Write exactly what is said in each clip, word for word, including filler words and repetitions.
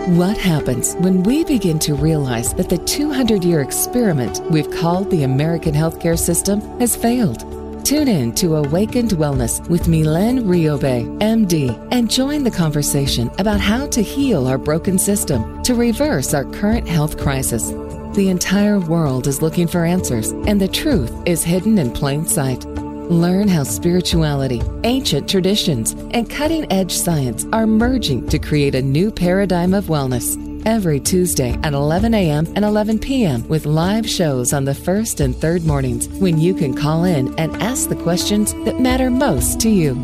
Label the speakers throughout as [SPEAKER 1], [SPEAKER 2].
[SPEAKER 1] What happens when we begin to realize that the two hundred year experiment we've called the American healthcare system has failed? Tune in to Awakened Wellness with Mylène Riobe, M D, and join the conversation about how to heal our broken system to reverse our current health crisis. The entire world is looking for answers, and the truth is hidden in plain sight. Learn how spirituality, ancient traditions, and cutting-edge science are merging to create a new paradigm of wellness. Every Tuesday at eleven a.m. and eleven p.m. with live shows on the first and third mornings when you can call in and ask the questions that matter most to you.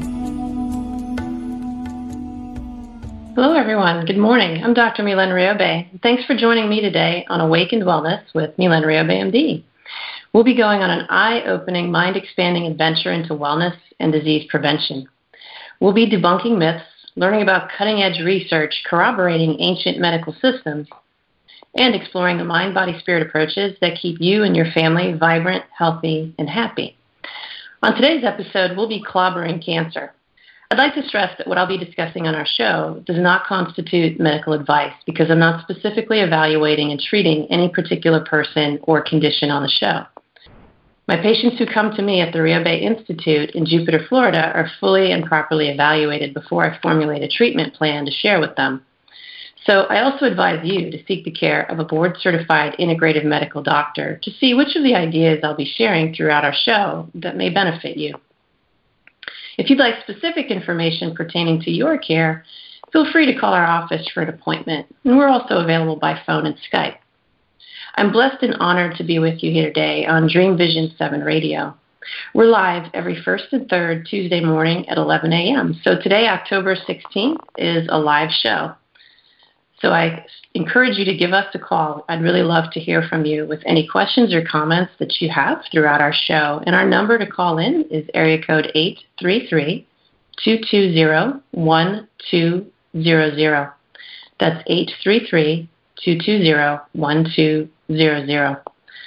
[SPEAKER 2] Hello, everyone. Good morning. I'm Doctor Mylène Riobe. Thanks for joining me today on Awakened Wellness with Mylène Riobe, M D. We'll be going on an eye-opening, mind-expanding adventure into wellness and disease prevention. We'll be debunking myths, learning about cutting-edge research corroborating ancient medical systems, and exploring the mind-body-spirit approaches that keep you and your family vibrant, healthy, and happy. On today's episode, we'll be clobbering cancer. I'd like to stress that what I'll be discussing on our show does not constitute medical advice because I'm not specifically evaluating and treating any particular person or condition on the show. My patients who come to me at the Riobe Institute in Jupiter, Florida, are fully and properly evaluated before I formulate a treatment plan to share with them. So I also advise you to seek the care of a board-certified integrative medical doctor to see which of the ideas I'll be sharing throughout our show that may benefit you. If you'd like specific information pertaining to your care, feel free to call our office for an appointment, and we're also available by phone and Skype. I'm blessed and honored to be with you here today on Dream Vision seven Radio. We're live every first and third Tuesday morning at eleven a.m. So today, October sixteenth, is a live show. So I encourage you to give us a call. I'd really love to hear from you with any questions or comments that you have throughout our show. And our number to call in is area code eight three three, two two zero, one two zero zero. That's eight three three, two two zero, one two zero zero.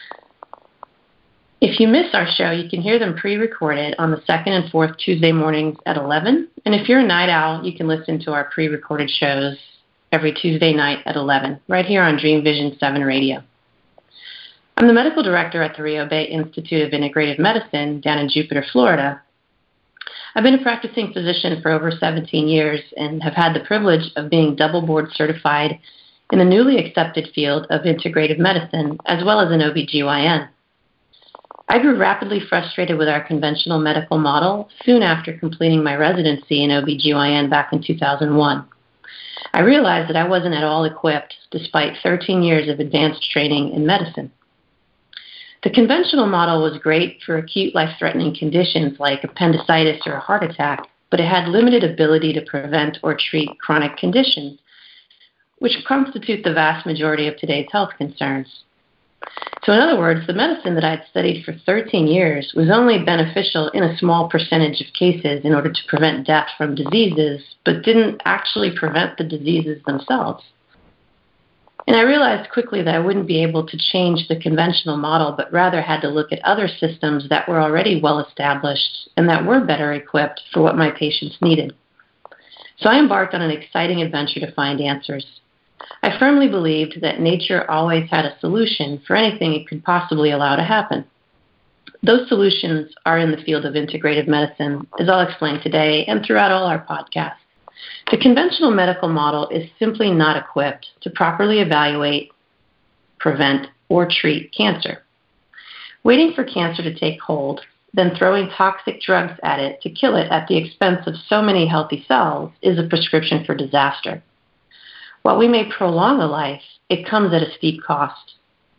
[SPEAKER 2] If you miss our show, you can hear them pre-recorded on the second and fourth Tuesday mornings at eleven. And if you're a night owl, you can listen to our pre-recorded shows every Tuesday night at eleven, right here on Dream Vision seven Radio. I'm the medical director at the Riobe Institute of Integrative Medicine down in Jupiter, Florida. I've been a practicing physician for over seventeen years and have had the privilege of being double board certified in the newly accepted field of integrative medicine, as well as an O B G Y N. I grew rapidly frustrated with our conventional medical model soon after completing my residency in O B G Y N back in two thousand one. I realized that I wasn't at all equipped, despite thirteen years of advanced training in medicine. The conventional model was great for acute life-threatening conditions like appendicitis or a heart attack, but it had limited ability to prevent or treat chronic conditions, which constitute the vast majority of today's health concerns. So in other words, the medicine that I'd studied for thirteen years was only beneficial in a small percentage of cases in order to prevent death from diseases, but didn't actually prevent the diseases themselves. And I realized quickly that I wouldn't be able to change the conventional model, but rather had to look at other systems that were already well established and that were better equipped for what my patients needed. So I embarked on an exciting adventure to find answers. I firmly believed that nature always had a solution for anything it could possibly allow to happen. Those solutions are in the field of integrative medicine, as I'll explain today and throughout all our podcasts. The conventional medical model is simply not equipped to properly evaluate, prevent, or treat cancer. Waiting for cancer to take hold, then throwing toxic drugs at it to kill it at the expense of so many healthy cells is a prescription for disaster. While we may prolong a life, it comes at a steep cost.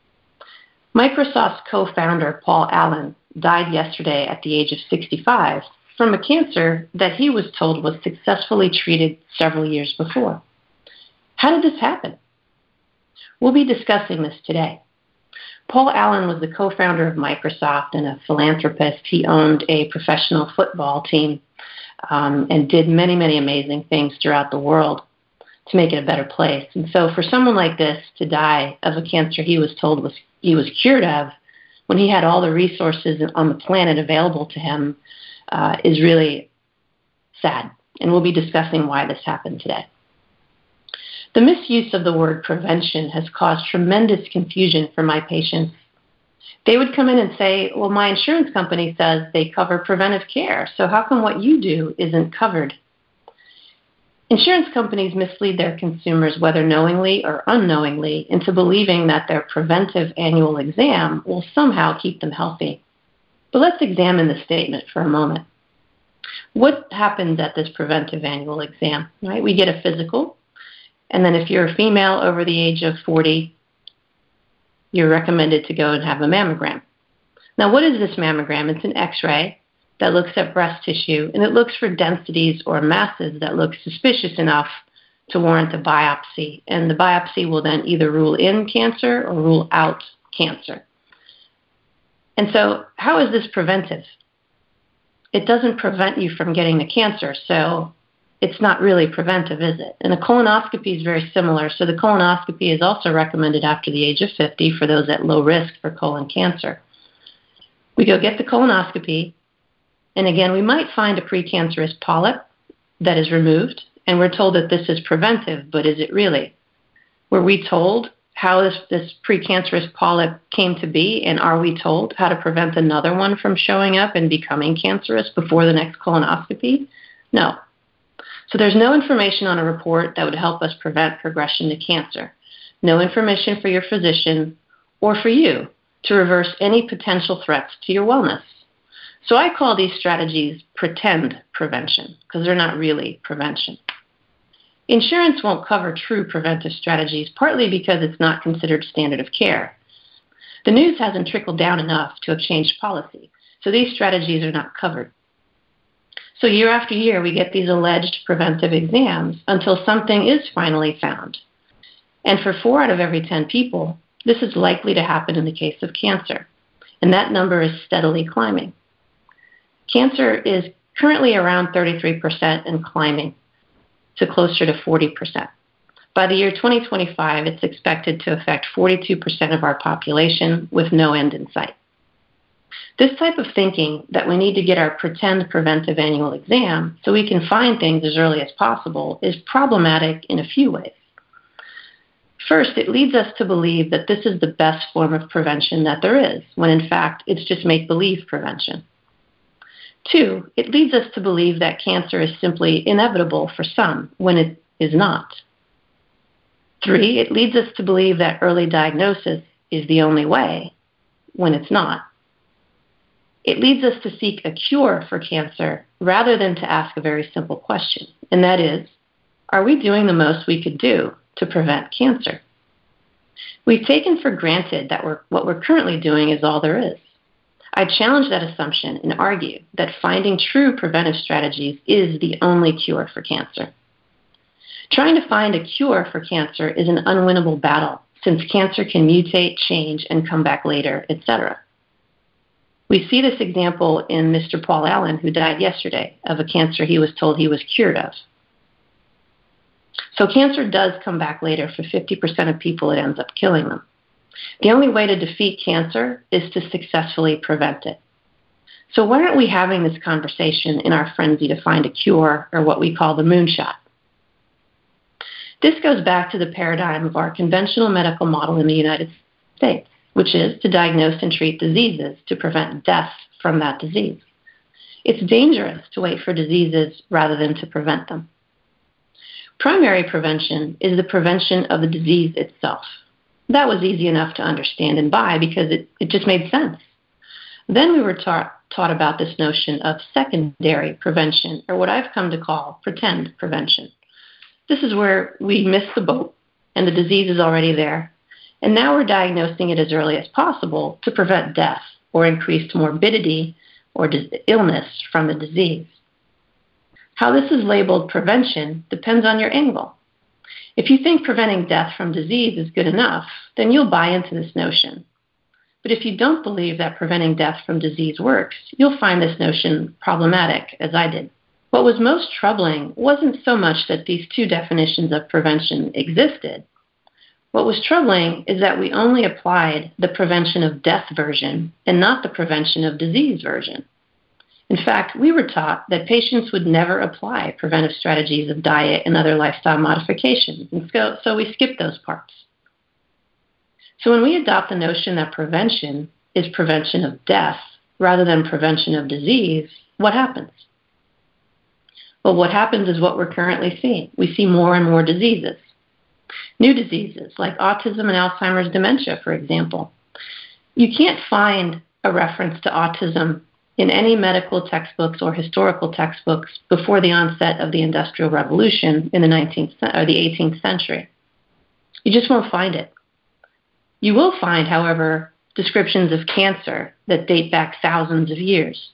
[SPEAKER 2] Microsoft's co-founder, Paul Allen, died yesterday at the age of sixty-five from a cancer that he was told was successfully treated several years before. How did this happen? We'll be discussing this today. Paul Allen was the co-founder of Microsoft and a philanthropist. He owned a professional football team um, and did many, many amazing things throughout the world to make it a better place. And so for someone like this to die of a cancer he was told was he was cured of when he had all the resources on the planet available to him uh, is really sad. And we'll be discussing why this happened today. The misuse of the word prevention has caused tremendous confusion for my patients. They would come in and say, well, my insurance company says they cover preventive care, so how come what you do isn't covered? Insurance companies mislead their consumers, whether knowingly or unknowingly, into believing that their preventive annual exam will somehow keep them healthy. But let's examine the statement for a moment. What happens at this preventive annual exam? Right? We get a physical, and then if you're a female over the age of forty, you're recommended to go and have a mammogram. Now, what is this mammogram? It's an X-ray that looks at breast tissue, and it looks for densities or masses that look suspicious enough to warrant a biopsy. And the biopsy will then either rule in cancer or rule out cancer. And so how is this preventive? It doesn't prevent you from getting the cancer, so it's not really preventive, is it? And a colonoscopy is very similar. So the colonoscopy is also recommended after the age of fifty for those at low risk for colon cancer. We go get the colonoscopy, and again, we might find a precancerous polyp that is removed, and we're told that this is preventive, but is it really? Were we told how this, this precancerous polyp came to be, and are we told how to prevent another one from showing up and becoming cancerous before the next colonoscopy? No. So there's no information on a report that would help us prevent progression to cancer. No information for your physician or for you to reverse any potential threats to your wellness. So I call these strategies pretend prevention because they're not really prevention. Insurance won't cover true preventive strategies, partly because it's not considered standard of care. The news hasn't trickled down enough to have changed policy, so these strategies are not covered. So year after year, we get these alleged preventive exams until something is finally found. And for four out of every ten people, this is likely to happen in the case of cancer, and that number is steadily climbing. Cancer is currently around thirty-three percent and climbing to closer to forty percent. By the year twenty twenty-five, it's expected to affect forty-two percent of our population with no end in sight. This type of thinking that we need to get our pretend preventive annual exam so we can find things as early as possible is problematic in a few ways. First, it leads us to believe that this is the best form of prevention that there is, when in fact it's just make-believe prevention. Two, it leads us to believe that cancer is simply inevitable for some when it is not. Three, it leads us to believe that early diagnosis is the only way when it's not. It leads us to seek a cure for cancer rather than to ask a very simple question, and that is, are we doing the most we could do to prevent cancer? We've taken for granted that we're, what we're currently doing is all there is. I challenge that assumption and argue that finding true preventive strategies is the only cure for cancer. Trying to find a cure for cancer is an unwinnable battle, since cancer can mutate, change, and come back later, et cetera. We see this example in Mister Paul Allen, who died yesterday of a cancer he was told he was cured of. So cancer does come back later. For fifty percent of people, it ends up killing them. The only way to defeat cancer is to successfully prevent it. So why aren't we having this conversation in our frenzy to find a cure, or what we call the moonshot? This goes back to the paradigm of our conventional medical model in the United States, which is to diagnose and treat diseases to prevent death from that disease. It's dangerous to wait for diseases rather than to prevent them. Primary prevention is the prevention of the disease itself. That was easy enough to understand and buy because it, it just made sense. Then we were taught, taught about this notion of secondary prevention, or what I've come to call pretend prevention. This is where we miss the boat and the disease is already there, and now we're diagnosing it as early as possible to prevent death or increased morbidity or illness from the disease. How this is labeled prevention depends on your angle. If you think preventing death from disease is good enough, then you'll buy into this notion. But if you don't believe that preventing death from disease works, you'll find this notion problematic, as I did. What was most troubling wasn't so much that these two definitions of prevention existed. What was troubling is that we only applied the prevention of death version and not the prevention of disease version. In fact, we were taught that patients would never apply preventive strategies of diet and other lifestyle modifications, and so, so we skipped those parts. So when we adopt the notion that prevention is prevention of death rather than prevention of disease, what happens? Well, what happens is what we're currently seeing. We see more and more diseases. New diseases like autism and Alzheimer's dementia, for example. You can't find a reference to autism in any medical textbooks or historical textbooks before the onset of the Industrial Revolution in the nineteenth or the eighteenth century. You just won't find it. You will find, however, descriptions of cancer that date back thousands of years.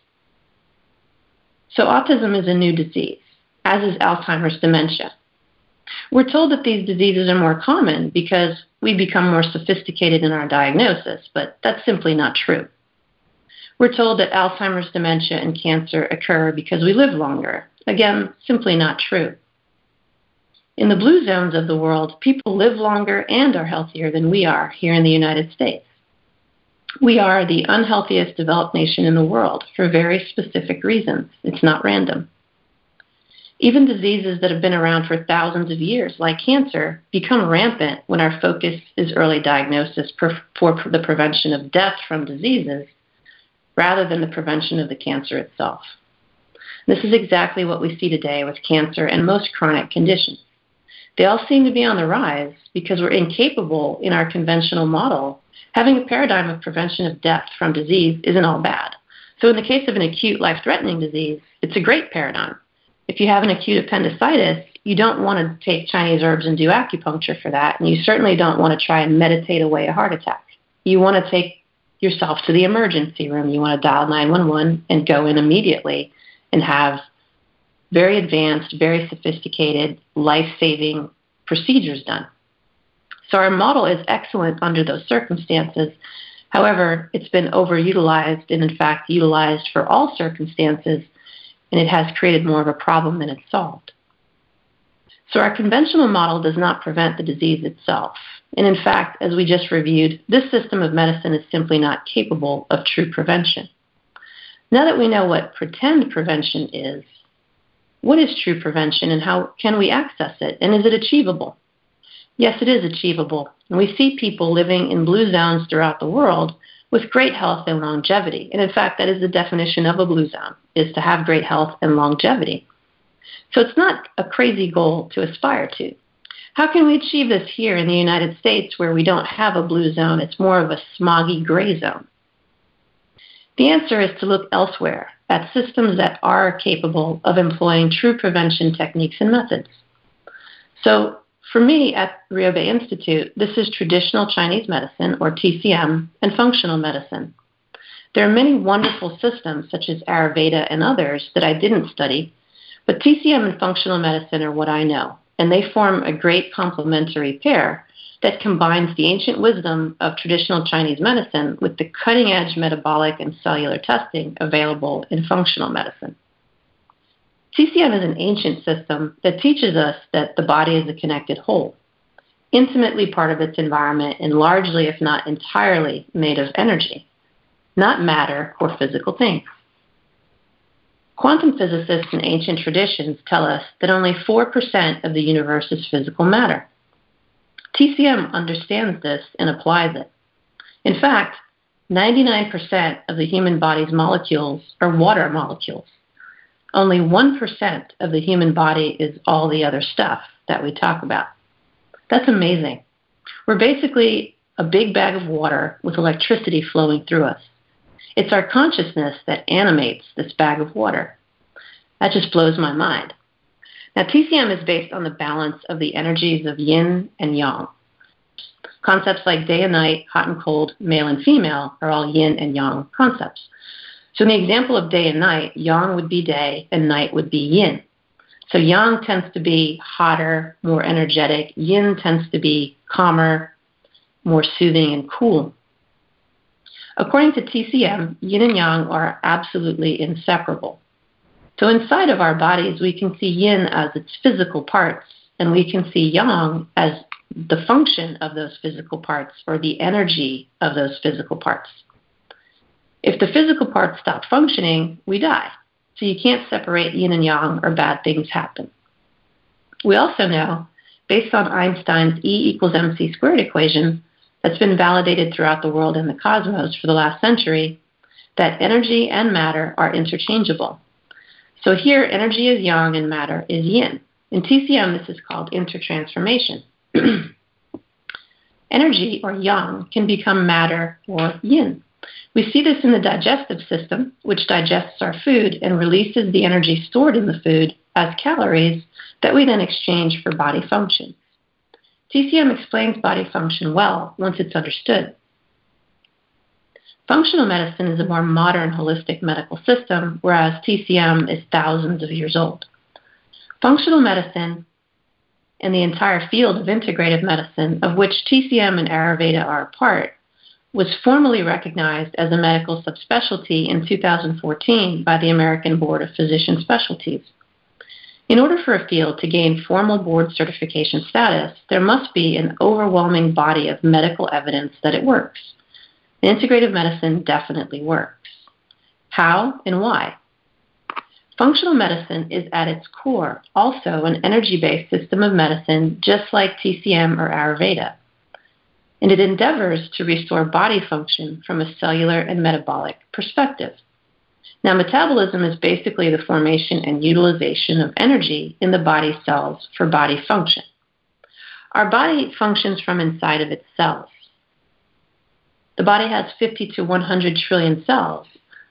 [SPEAKER 2] So autism is a new disease, as is Alzheimer's dementia. We're told that these diseases are more common because we become more sophisticated in our diagnosis, but that's simply not true. We're told that Alzheimer's dementia and cancer occur because we live longer. Again, simply not true. In the blue zones of the world, people live longer and are healthier than we are here in the United States. We are the unhealthiest developed nation in the world for very specific reasons. It's not random. Even diseases that have been around for thousands of years, like cancer, become rampant when our focus is early diagnosis for the prevention of death from diseases rather than the prevention of the cancer itself. This is exactly what we see today with cancer and most chronic conditions. They all seem to be on the rise because we're incapable in our conventional model. Having a paradigm of prevention of death from disease isn't all bad. So in the case of an acute life-threatening disease, it's a great paradigm. If you have an acute appendicitis, you don't want to take Chinese herbs and do acupuncture for that, and you certainly don't want to try and meditate away a heart attack. You want to take yourself to the emergency room. You want to dial nine one one and go in immediately and have very advanced, very sophisticated, life-saving procedures done. So our model is excellent under those circumstances. However, it's been overutilized and, in fact, utilized for all circumstances, and it has created more of a problem than it's solved. So our conventional model does not prevent the disease itself. And in fact, as we just reviewed, this system of medicine is simply not capable of true prevention. Now that we know what pretend prevention is, what is true prevention and how can we access it? And is it achievable? Yes, it is achievable. And we see people living in blue zones throughout the world with great health and longevity. And in fact, that is the definition of a blue zone, is to have great health and longevity. So it's not a crazy goal to aspire to. How can we achieve this here in the United States where we don't have a blue zone? It's more of a smoggy gray zone. The answer is to look elsewhere at systems that are capable of employing true prevention techniques and methods. So for me at Ryobe Institute, this is traditional Chinese medicine, or T C M, and functional medicine. There are many wonderful systems, such as Ayurveda and others, that I didn't study, but T C M and functional medicine are what I know, and they form a great complementary pair that combines the ancient wisdom of traditional Chinese medicine with the cutting-edge metabolic and cellular testing available in functional medicine. T C M is an ancient system that teaches us that the body is a connected whole, intimately part of its environment and largely, if not entirely, made of energy, not matter or physical things. Quantum physicists in ancient traditions tell us that only four percent of the universe is physical matter. T C M understands this and applies it. In fact, ninety-nine percent of the human body's molecules are water molecules. Only one percent of the human body is all the other stuff that we talk about. That's amazing. We're basically a big bag of water with electricity flowing through us. It's our consciousness that animates this bag of water. That just blows my mind. Now, T C M is based on the balance of the energies of yin and yang. Concepts like day and night, hot and cold, male and female are all yin and yang concepts. So in the example of day and night, yang would be day and night would be yin. So yang tends to be hotter, more energetic. Yin tends to be calmer, more soothing and cool. According to T C M, yin and yang are absolutely inseparable. So inside of our bodies, we can see yin as its physical parts, and we can see yang as the function of those physical parts, or the energy of those physical parts. If the physical parts stop functioning, we die. so you can't separate yin and yang or bad things happen. We also know, based on Einstein's E equals mc squared equation that's been validated throughout the world and the cosmos for the last century, that energy and matter are interchangeable. So here, energy is yang and matter is yin. In T C M, this is called intertransformation. Energy, or yang, can become matter or yin. We see this in the digestive system, which digests our food and releases the energy stored in the food as calories that we then exchange for body function. T C M explains body function well once it's understood. Functional medicine is a more modern holistic medical system, whereas T C M is thousands of years old. Functional medicine and the entire field of integrative medicine, of which T C M and Ayurveda are a part, was formally recognized as a medical subspecialty in two thousand fourteen by the American Board of Physician Specialties. In order for a field to gain formal board certification status, there must be an overwhelming body of medical evidence that it works. Integrative medicine definitely works. How and why? Functional medicine is at its core also an energy-based system of medicine, just like T C M or Ayurveda. And it endeavors to restore body function from a cellular and metabolic perspective. Now, metabolism is basically the formation and utilization of energy in the body cells for body function. Our body functions from inside of its cells. The body has fifty to one hundred trillion cells,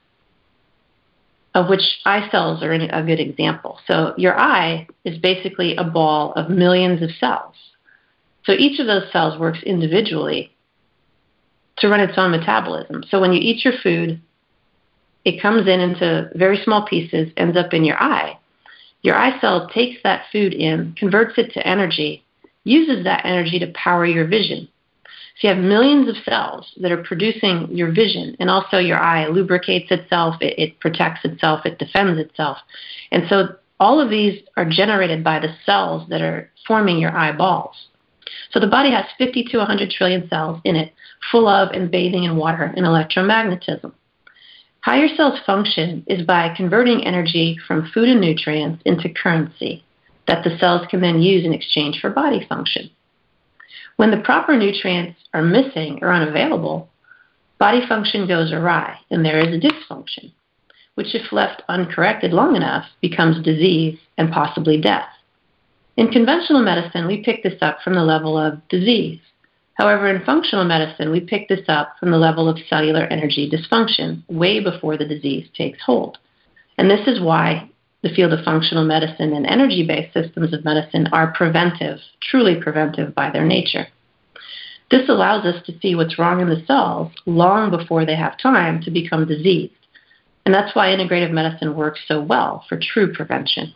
[SPEAKER 2] of which eye cells are a good example. So your eye is basically a ball of millions of cells. So each of those cells works individually to run its own metabolism. So when you eat your food, it comes in into very small pieces, ends up in your eye. Your eye cell takes that food in, converts it to energy, uses that energy to power your vision. So you have millions of cells that are producing your vision, and also your eye lubricates itself, it, it protects itself, it defends itself. And so all of these are generated by the cells that are forming your eyeballs. So the body has fifty to one hundred trillion cells in it, full of and bathing in water and electromagnetism. How your cells function is by converting energy from food and nutrients into currency that the cells can then use in exchange for body function. When the proper nutrients are missing or unavailable, body function goes awry and there is a dysfunction, which if left uncorrected long enough becomes disease and possibly death. In conventional medicine, we pick this up from the level of disease. However, in functional medicine, we pick this up from the level of cellular energy dysfunction, way before the disease takes hold. And this is why the field of functional medicine and energy-based systems of medicine are preventive, truly preventive by their nature. This allows us to see what's wrong in the cells long before they have time to become diseased. And that's why integrative medicine works so well for true prevention.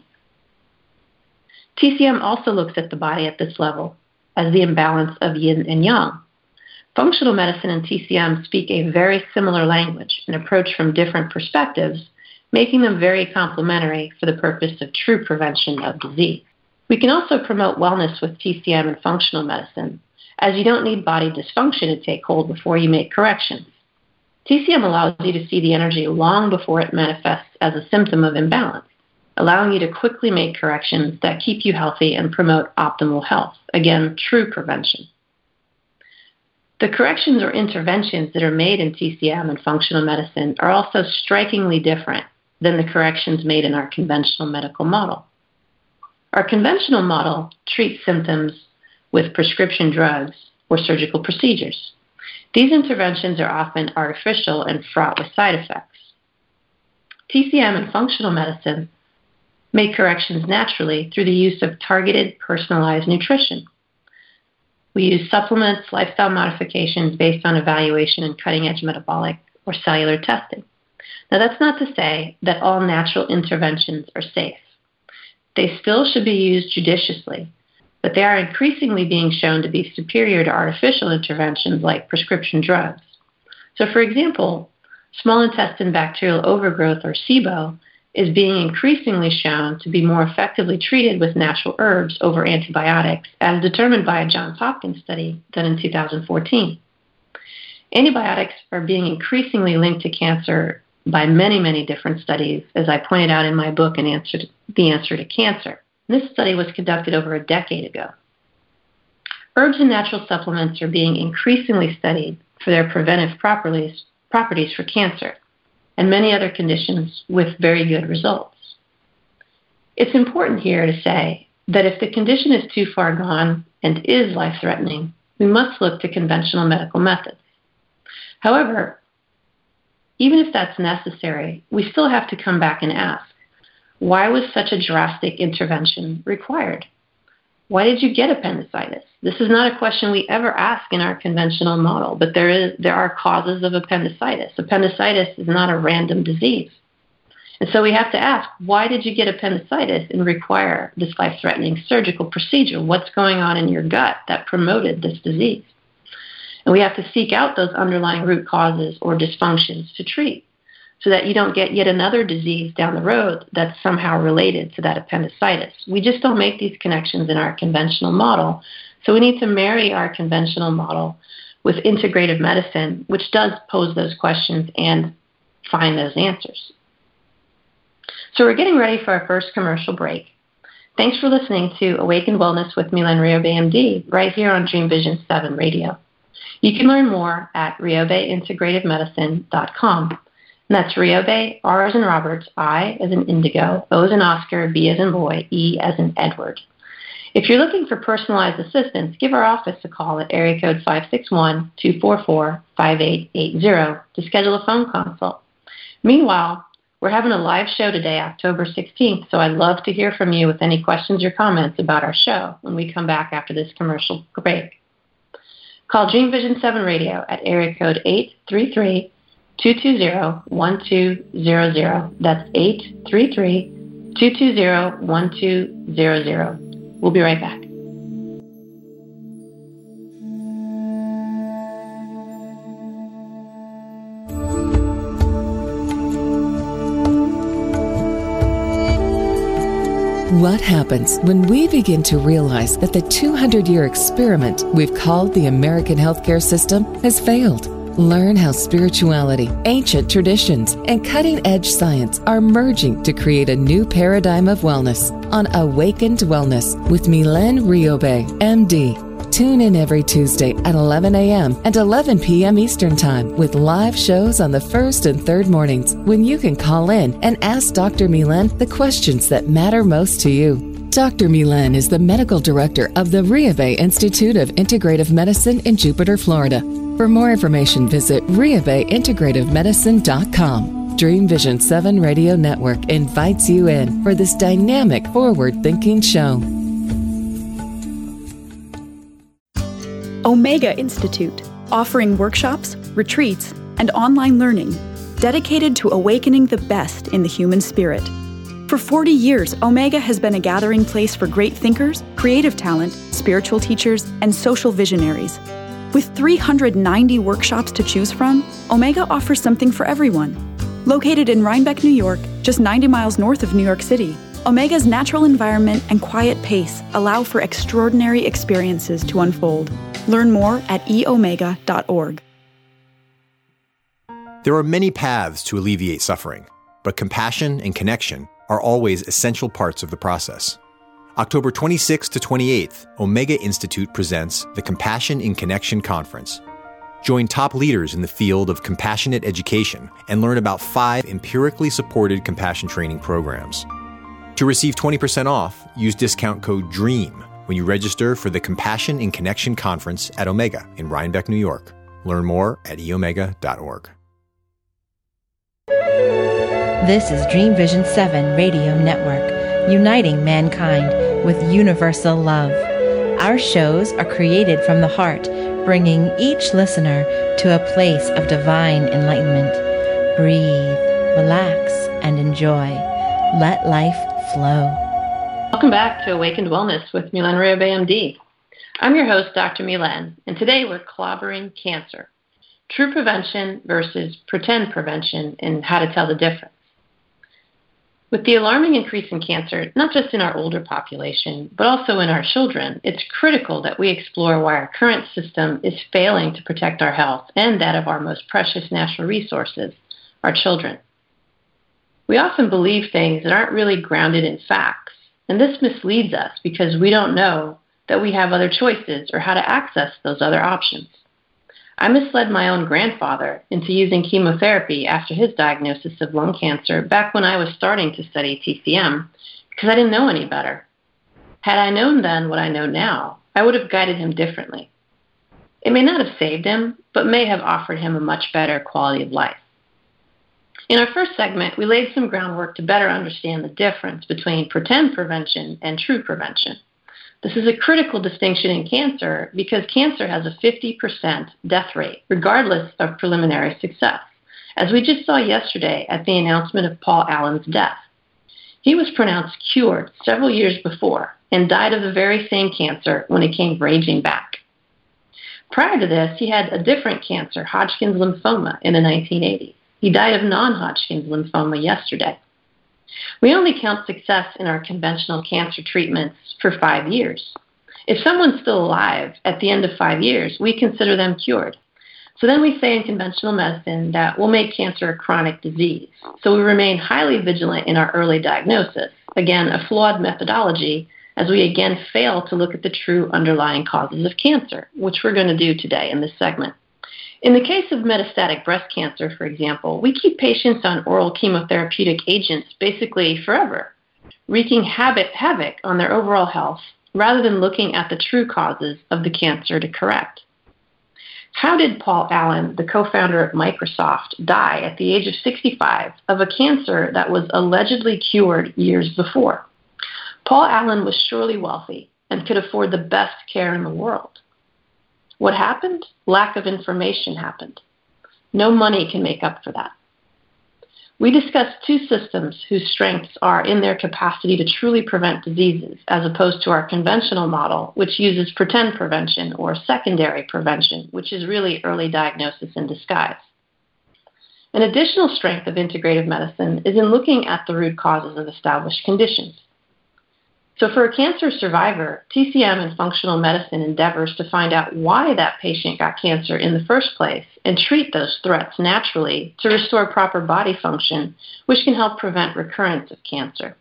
[SPEAKER 2] T C M also looks at the body at this level as the imbalance of yin and yang. Functional medicine and T C M speak a very similar language and approach from different perspectives, making them very complementary for the purpose of true prevention of disease. We can also promote wellness with T C M and functional medicine, as you don't need body dysfunction to take hold before you make corrections. T C M allows you to see the energy long before it manifests as a symptom of imbalance, allowing you to quickly make corrections that keep you healthy and promote optimal health. Again, true prevention. The corrections or interventions that are made in T C M and functional medicine are also strikingly different than the corrections made in our conventional medical model. Our conventional model treats symptoms with prescription drugs or surgical procedures. These interventions are often artificial and fraught with side effects. T C M and functional medicine make corrections naturally through the use of targeted, personalized nutrition. We use supplements, lifestyle modifications based on evaluation and cutting-edge metabolic or cellular testing. Now, that's not to say that all natural interventions are safe. They still should be used judiciously, but they are increasingly being shown to be superior to artificial interventions like prescription drugs. So, for example, small intestine bacterial overgrowth, or SIBO, is being increasingly shown to be more effectively treated with natural herbs over antibiotics, as determined by a Johns Hopkins study done in two thousand fourteen. Antibiotics are being increasingly linked to cancer by many, many different studies, as I pointed out in my book, An Answer to, The Answer to Cancer. And this study was conducted over a decade ago. Herbs and natural supplements are being increasingly studied for their preventive properties, properties for cancer and many other conditions with very good results. It's important here to say that if the condition is too far gone and is life-threatening, we must look to conventional medical methods. However, even if that's necessary, we still have to come back and ask, why was such a drastic intervention required? Why did you get appendicitis? This is not a question we ever ask in our conventional model, but there is there are causes of appendicitis. Appendicitis is not a random disease. And so we have to ask, why did you get appendicitis and require this life-threatening surgical procedure? What's going on in your gut that promoted this disease? And we have to seek out those underlying root causes or dysfunctions to treat so that you don't get yet another disease down the road that's somehow related to that appendicitis. We just don't make these connections in our conventional model. So we need to marry our conventional model with integrative medicine, which does pose those questions and find those answers. So we're getting ready for our first commercial break. Thanks for listening to Awakened Wellness with me, Len Riobe, M D, right here on Dream Vision seven Radio. You can learn more at riobe integrative medicine dot com. And that's Riobe, R as in Roberts, I as in Indigo, O as in Oscar, B as in Boy, E as in Edward. If you're looking for personalized assistance, give our office a call at area code five six one, two four four, five eight eight zero to schedule a phone consult. Meanwhile, we're having a live show today, October sixteenth, so I'd love to hear from you with any questions or comments about our show when we come back after this commercial break. Call Dream Vision seven Radio at area code eight three three, two two zero, one two zero zero. That's eight three three, two two zero, one two zero zero. We'll be right back.
[SPEAKER 1] What happens when we begin to realize that the two hundred year experiment we've called the American healthcare system has failed? Learn how spirituality, ancient traditions, and cutting-edge science are merging to create a new paradigm of wellness on Awakened Wellness with me, Len Riobe, M D. Tune in every Tuesday at eleven a.m. and eleven p.m. Eastern Time with live shows on the first and third mornings when you can call in and ask Doctor Milan the questions that matter most to you. Doctor Milan is the medical director of the Riobe Institute of Integrative Medicine in Jupiter, Florida. For more information, visit riobe integrative medicine dot com. Dream Vision seven Radio Network invites you in for this dynamic, forward-thinking show.
[SPEAKER 3] Omega Institute, offering workshops, retreats, and online learning dedicated to awakening the best in the human spirit. For forty years, Omega has been a gathering place for great thinkers, creative talent, spiritual teachers, and social visionaries. With three hundred ninety workshops to choose from, Omega offers something for everyone. Located in Rhinebeck, New York, just ninety miles north of New York City, Omega's natural environment and quiet pace allow for extraordinary experiences to unfold. Learn more at e omega dot org.
[SPEAKER 4] There are many paths to alleviate suffering, but compassion and connection are always essential parts of the process. October twenty-sixth to twenty-eighth, Omega Institute presents the Compassion in Connection Conference. Join top leaders in the field of compassionate education and learn about five empirically supported compassion training programs. To receive twenty percent off, use discount code DREAM when you register for the Compassion in Connection Conference at Omega in Rhinebeck, New York. Learn more at e omega dot org.
[SPEAKER 5] This is Dream Vision seven Radio Network, uniting mankind with universal love. Our shows are created from the heart, bringing each listener to a place of divine enlightenment. Breathe, relax, and enjoy. Let life flow.
[SPEAKER 2] Welcome back to Awakened Wellness with Milan Riobe, M D. I'm your host, Doctor Milan, and today we're clobbering cancer. True prevention versus pretend prevention and how to tell the difference. With the alarming increase in cancer, not just in our older population, but also in our children, it's critical that we explore why our current system is failing to protect our health and that of our most precious natural resources, our children. We often believe things that aren't really grounded in facts, and this misleads us because we don't know that we have other choices or how to access those other options. I misled my own grandfather into using chemotherapy after his diagnosis of lung cancer back when I was starting to study T C M because I didn't know any better. Had I known then what I know now, I would have guided him differently. It may not have saved him, but may have offered him a much better quality of life. In our first segment, we laid some groundwork to better understand the difference between pretend prevention and true prevention. This is a critical distinction in cancer because cancer has a fifty percent death rate, regardless of preliminary success, as we just saw yesterday at the announcement of Paul Allen's death. He was pronounced cured several years before and died of the very same cancer when it came raging back. Prior to this, he had a different cancer, Hodgkin's lymphoma, in the nineteen eighties. He died of non-Hodgkin's lymphoma yesterday. We only count success in our conventional cancer treatments for five years. If someone's still alive at the end of five years, we consider them cured. So then we say in conventional medicine that we'll make cancer a chronic disease. So we remain highly vigilant in our early diagnosis. Again, a flawed methodology, as we again fail to look at the true underlying causes of cancer, which we're going to do today in this segment. In the case of metastatic breast cancer, for example, we keep patients on oral chemotherapeutic agents basically forever, wreaking havoc on their overall health rather than looking at the true causes of the cancer to correct. How did Paul Allen, the co-founder of Microsoft, die at the age of sixty-five of a cancer that was allegedly cured years before? Paul Allen was surely wealthy and could afford the best care in the world. What happened? Lack of information happened. No money can make up for that. We discussed two systems whose strengths are in their capacity to truly prevent diseases, as opposed to our conventional model, which uses pretend prevention or secondary prevention, which is really early diagnosis in disguise. An additional strength of integrative medicine is in looking at the root causes of established conditions. So for a cancer survivor, T C M and functional medicine endeavors to find out why that patient got cancer in the first place and treat those threats naturally to restore proper body function, which can help prevent recurrence of cancer.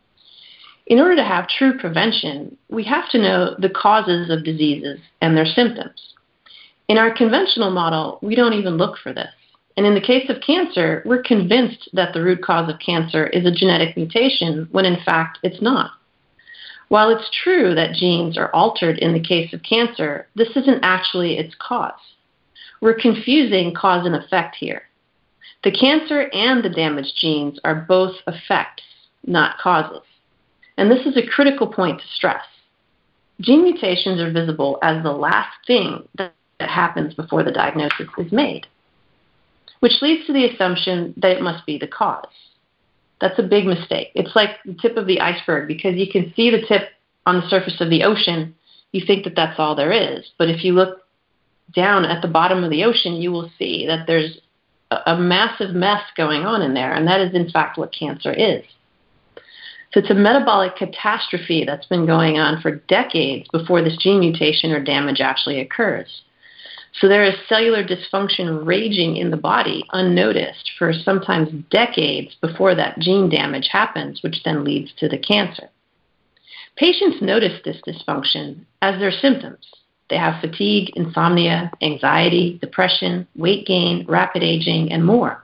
[SPEAKER 2] In order to have true prevention, we have to know the causes of diseases and their symptoms. In our conventional model, we don't even look for this. And in the case of cancer, we're convinced that the root cause of cancer is a genetic mutation when in fact it's not. While it's true that genes are altered in the case of cancer, this isn't actually its cause. We're confusing cause and effect here. The cancer and the damaged genes are both effects, not causes. And this is a critical point to stress. Gene mutations are visible as the last thing that happens before the diagnosis is made, which leads to the assumption that it must be the cause. That's a big mistake. It's like the tip of the iceberg because you can see the tip on the surface of the ocean. You think that that's all there is. But if you look down at the bottom of the ocean, you will see that there's a, a massive mess going on in there, and that is in fact what cancer is. So it's a metabolic catastrophe that's been going on for decades before this gene mutation or damage actually occurs. So there is cellular dysfunction raging in the body unnoticed for sometimes decades before that gene damage happens, which then leads to the cancer. Patients notice this dysfunction as their symptoms. They have fatigue, insomnia, anxiety, depression, weight gain, rapid aging, and more.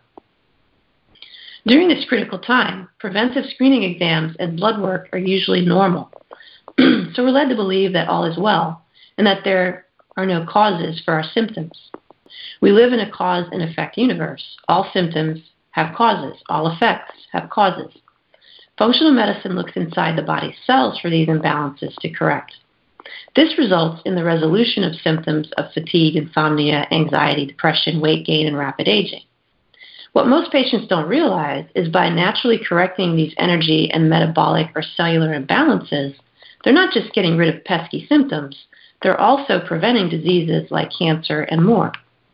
[SPEAKER 2] During this critical time, preventive screening exams and blood work are usually normal. So we're led to believe that all is well and that there are no causes for our symptoms. We live in a cause and effect universe. All symptoms have causes. All effects have causes. Functional medicine looks inside the body's cells for these imbalances to correct. This results in the resolution of symptoms of fatigue, insomnia, anxiety, depression, weight gain, and rapid aging. What most patients don't realize is by naturally correcting these energy and metabolic or cellular imbalances, they're not just getting rid of pesky symptoms, they're also preventing diseases like cancer and more.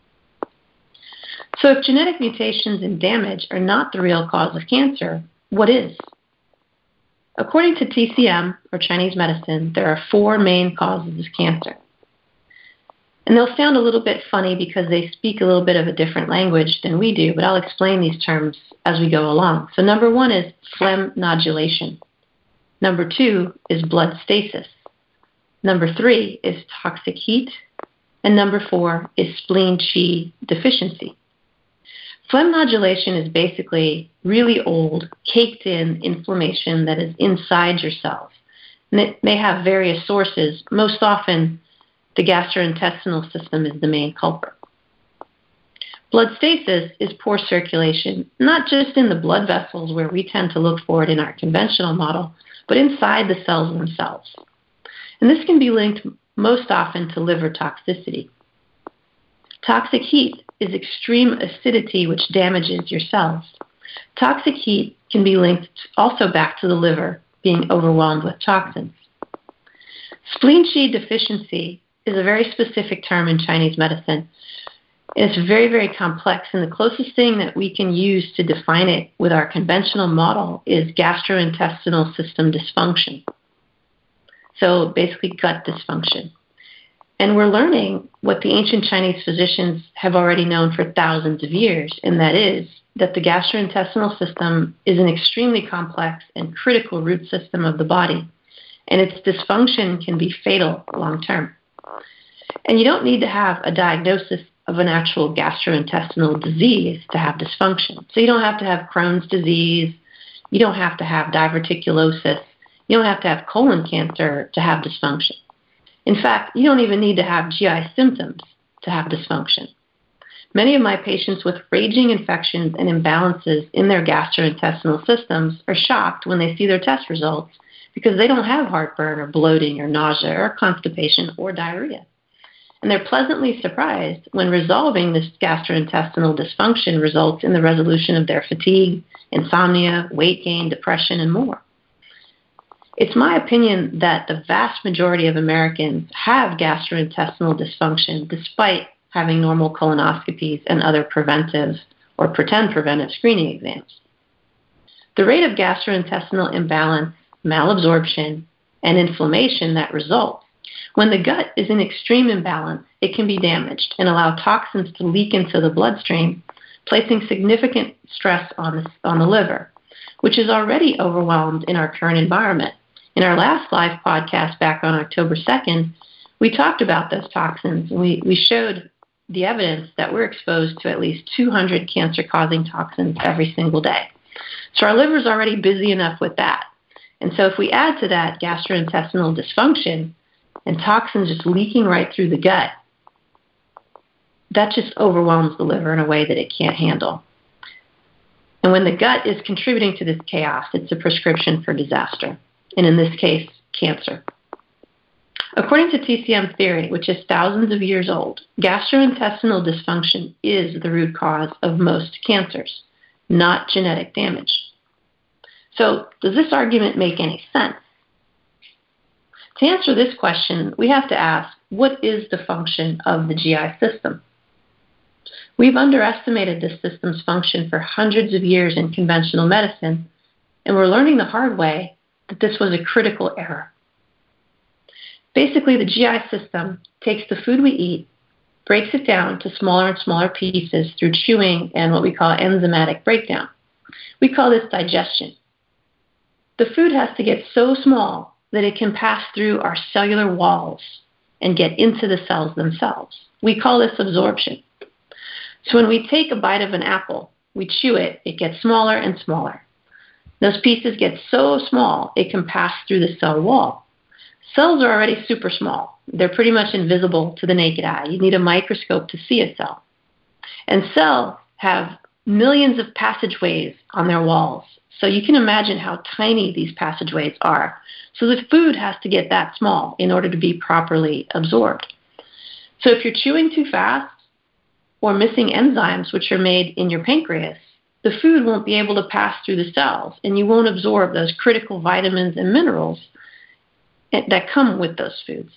[SPEAKER 2] So if genetic mutations and damage are not the real cause of cancer, what is? According to T C M, or Chinese medicine, there are four main causes of cancer. And they'll sound a little bit funny because they speak a little bit of a different language than we do, but I'll explain these terms as we go along. So number one is phlegm nodulation. Number two is blood stasis. Number three is toxic heat. And number four is spleen qi deficiency. Phlegm nodulation is basically really old, caked-in inflammation that is inside your cells. And it may have various sources. Most often, the gastrointestinal system is the main culprit. Blood stasis is poor circulation, not just in the blood vessels where we tend to look for it in our conventional model, but inside the cells themselves. And this can be linked most often to liver toxicity. Toxic heat is extreme acidity which damages your cells. Toxic heat can be linked also back to the liver being overwhelmed with toxins. Spleen qi deficiency is a very specific term in Chinese medicine. It's very, very complex, and the closest thing that we can use to define it with our conventional model is gastrointestinal system dysfunction. So basically gut dysfunction. And we're learning what the ancient Chinese physicians have already known for thousands of years, and that is that the gastrointestinal system is an extremely complex and critical root system of the body, and its dysfunction can be fatal long term. And you don't need to have a diagnosis of an actual gastrointestinal disease to have dysfunction. So you don't have to have Crohn's disease, you don't have to have diverticulosis, you don't have to have colon cancer to have dysfunction. In fact, you don't even need to have G I symptoms to have dysfunction. Many of my patients with raging infections and imbalances in their gastrointestinal systems are shocked when they see their test results because they don't have heartburn or bloating or nausea or constipation or diarrhea. And they're pleasantly surprised when resolving this gastrointestinal dysfunction results in the resolution of their fatigue, insomnia, weight gain, depression, and more. It's my opinion that the vast majority of Americans have gastrointestinal dysfunction despite having normal colonoscopies and other preventive or pretend preventive screening exams. The rate of gastrointestinal imbalance, malabsorption, and inflammation that results when the gut is in extreme imbalance, it can be damaged and allow toxins to leak into the bloodstream, placing significant stress on the, on the liver, which is already overwhelmed in our current environment. In our last live podcast back on October second, we talked about those toxins, and we, we showed the evidence that we're exposed to at least two hundred cancer-causing toxins every single day. So our liver's already busy enough with that. And so if we add to that gastrointestinal dysfunction and toxins just leaking right through the gut, that just overwhelms the liver in a way that it can't handle. And when the gut is contributing to this chaos, it's a prescription for disaster, and in this case, cancer. According to T C M theory, which is thousands of years old, gastrointestinal dysfunction is the root cause of most cancers, not genetic damage. So, does this argument make any sense? To answer this question, we have to ask, what is the function of the G I system? We've underestimated this system's function for hundreds of years in conventional medicine, and we're learning the hard way that this was a critical error. Basically, the G I system takes the food we eat, breaks it down to smaller and smaller pieces through chewing and what we call enzymatic breakdown. We call this digestion. The food has to get so small that it can pass through our cellular walls and get into the cells themselves. We call this absorption. So when we take a bite of an apple, we chew it, it gets smaller and smaller. Those pieces get so small, it can pass through the cell wall. Cells are already super small. They're pretty much invisible to the naked eye. You need a microscope to see a cell. And cells have millions of passageways on their walls. So you can imagine how tiny these passageways are. So the food has to get that small in order to be properly absorbed. So if you're chewing too fast or missing enzymes which are made in your pancreas, the food won't be able to pass through the cells, and you won't absorb those critical vitamins and minerals that come with those foods.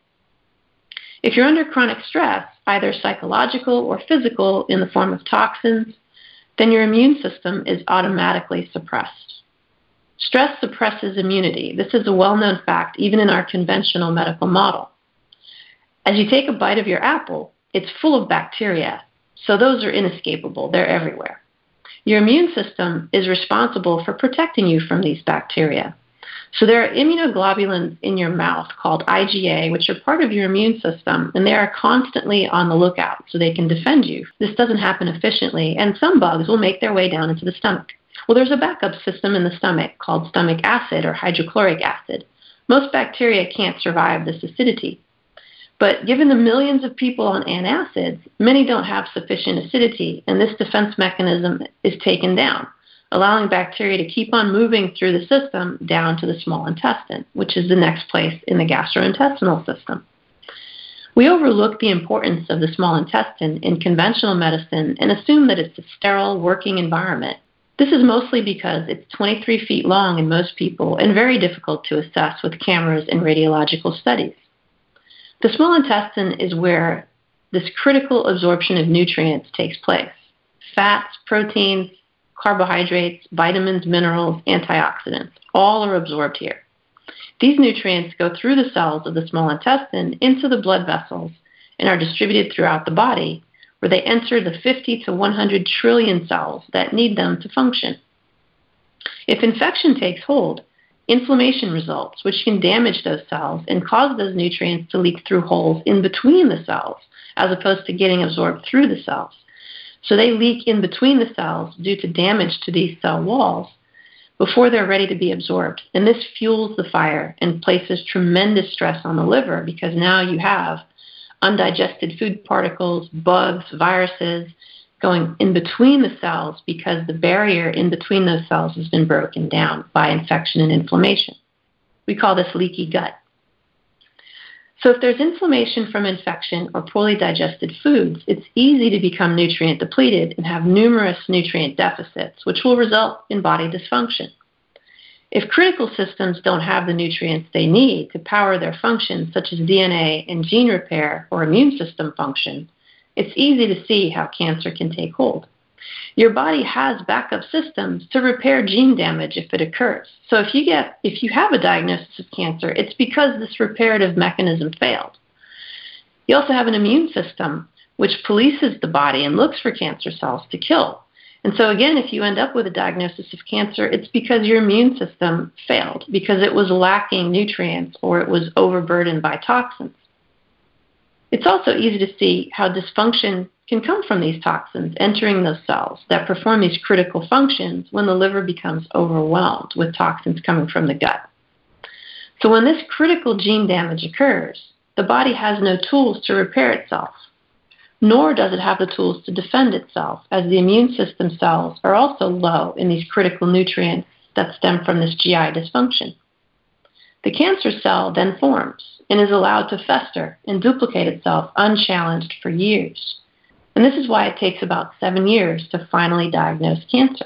[SPEAKER 2] If you're under chronic stress, either psychological or physical in the form of toxins, then your immune system is automatically suppressed. Stress suppresses immunity. This is a well-known fact even in our conventional medical model. As you take a bite of your apple, it's full of bacteria, so those are inescapable. They're everywhere. Your immune system is responsible for protecting you from these bacteria. So there are immunoglobulins in your mouth called I G A, which are part of your immune system, and they are constantly on the lookout so they can defend you. This doesn't happen efficiently, and some bugs will make their way down into the stomach. Well, there's a backup system in the stomach called stomach acid or hydrochloric acid. Most bacteria can't survive this acidity. But given the millions of people on antacids, many don't have sufficient acidity, and this defense mechanism is taken down, allowing bacteria to keep on moving through the system down to the small intestine, which is the next place in the gastrointestinal system. We overlook the importance of the small intestine in conventional medicine and assume that it's a sterile working environment. This is mostly because it's twenty-three feet long in most people and very difficult to assess with cameras and radiological studies. The small intestine is where this critical absorption of nutrients takes place. Fats, proteins, carbohydrates, vitamins, minerals, antioxidants, all are absorbed here. These nutrients go through the cells of the small intestine into the blood vessels and are distributed throughout the body, where they enter the fifty to one hundred trillion cells that need them to function. If infection takes hold, inflammation results, which can damage those cells and cause those nutrients to leak through holes in between the cells, as opposed to getting absorbed through the cells. So they leak in between the cells due to damage to these cell walls before they're ready to be absorbed. And this fuels the fire and places tremendous stress on the liver, because now you have undigested food particles, bugs, viruses going in between the cells because the barrier in between those cells has been broken down by infection and inflammation. We call this leaky gut. So if there's inflammation from infection or poorly digested foods, it's easy to become nutrient depleted and have numerous nutrient deficits, which will result in body dysfunction. If critical systems don't have the nutrients they need to power their functions, such as D N A and gene repair or immune system function, it's easy to see how cancer can take hold. Your body has backup systems to repair gene damage if it occurs. So if you get, if you have a diagnosis of cancer, it's because this reparative mechanism failed. You also have an immune system which polices the body and looks for cancer cells to kill. And so again, if you end up with a diagnosis of cancer, it's because your immune system failed, because it was lacking nutrients or it was overburdened by toxins. It's also easy to see how dysfunction can come from these toxins entering those cells that perform these critical functions when the liver becomes overwhelmed with toxins coming from the gut. So when this critical gene damage occurs, the body has no tools to repair itself, nor does it have the tools to defend itself, as the immune system cells are also low in these critical nutrients that stem from this G I dysfunction. The cancer cell then forms and is allowed to fester and duplicate itself unchallenged for years. And this is why it takes about seven years to finally diagnose cancer.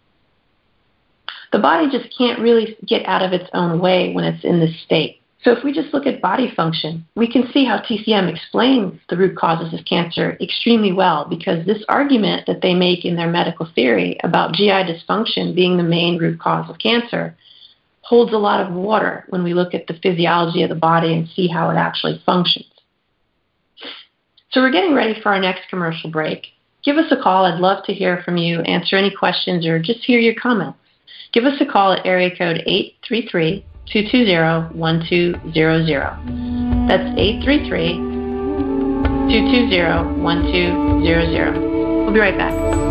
[SPEAKER 2] The body just can't really get out of its own way when it's in this state. So if we just look at body function, we can see how T C M explains the root causes of cancer extremely well, because this argument that they make in their medical theory about G I dysfunction being the main root cause of cancer holds a lot of water when we look at the physiology of the body and see how it actually functions. So we're getting ready for our next commercial break. Give us a call. I'd love to hear from you, answer any questions, or just hear your comments. Give us a call at area code eight three three, two two zero, one two zero zero. That's eight three three, two two zero, one two zero zero. We'll be right back.